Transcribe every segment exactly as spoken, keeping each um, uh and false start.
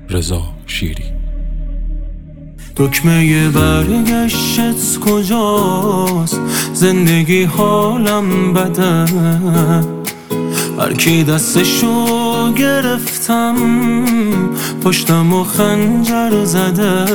رضا شیری. دکمه برگشتت کجاست؟ زندگی حالم بده، هر کی دستشو گرفتم پشتم و خنجر زده.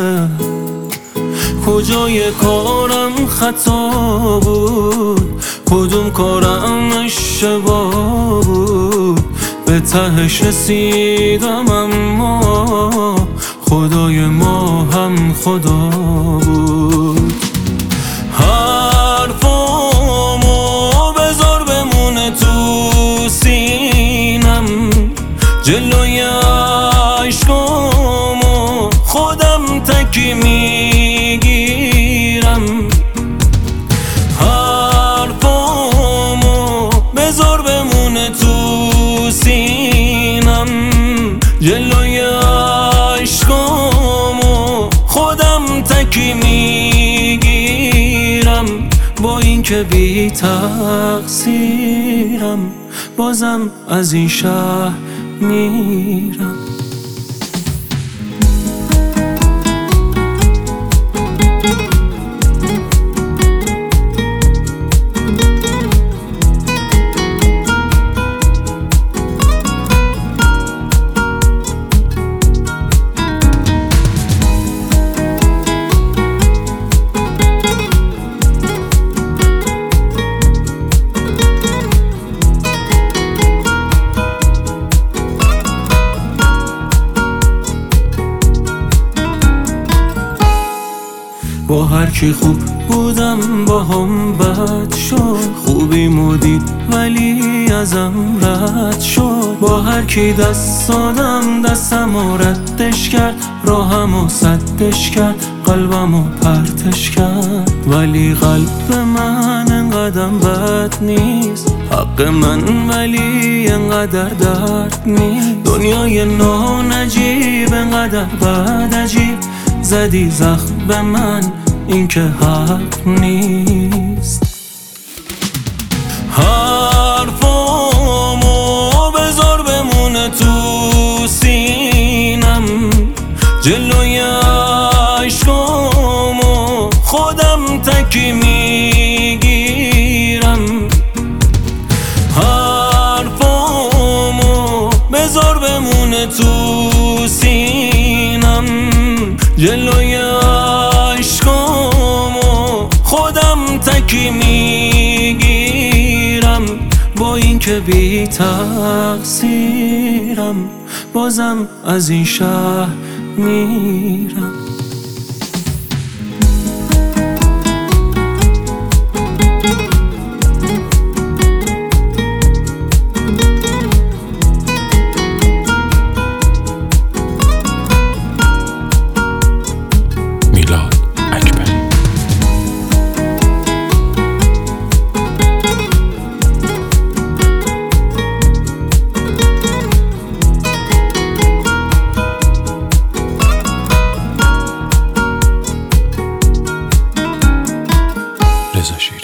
کجای کارم خطا بود، کدوم کارم اشتباه بود؟ به تهش رسیدم اما خدای ما هم خدا بود. حرفامو بذار بمونه تو سینم، جلوی عشقامو خودم تکی میگیرم. حرفامو بذار بمونه تو سینم، جلوی عشقامو خودم تکی میگیرم. با این که بی تقصیرم بازم از این شهر میرم. با هر کی خوب بودم با هم بد شد، خوبی مدید ولی ازم رد شد. با هر کی دست دادم دستم و ردش کرد، راهم و سدش کرد، قلبم و پرتش کرد. ولی قلب من انقدر بد نیست، حق من ولی انقدر درد نیست. دنیای نانجیب انقدر بد عجیب، زدی زخم به من این که حق نیست. حرفامو بذار بمونه تو سینم، جلوی عشقامو خودم تکی میگیرم. حرفامو بذار بمونه تو سینم، جلوی عشقامو خودم تکی میگیرم. با این که بی تقصیرم بازم از این شهر میرم. رضا شیری.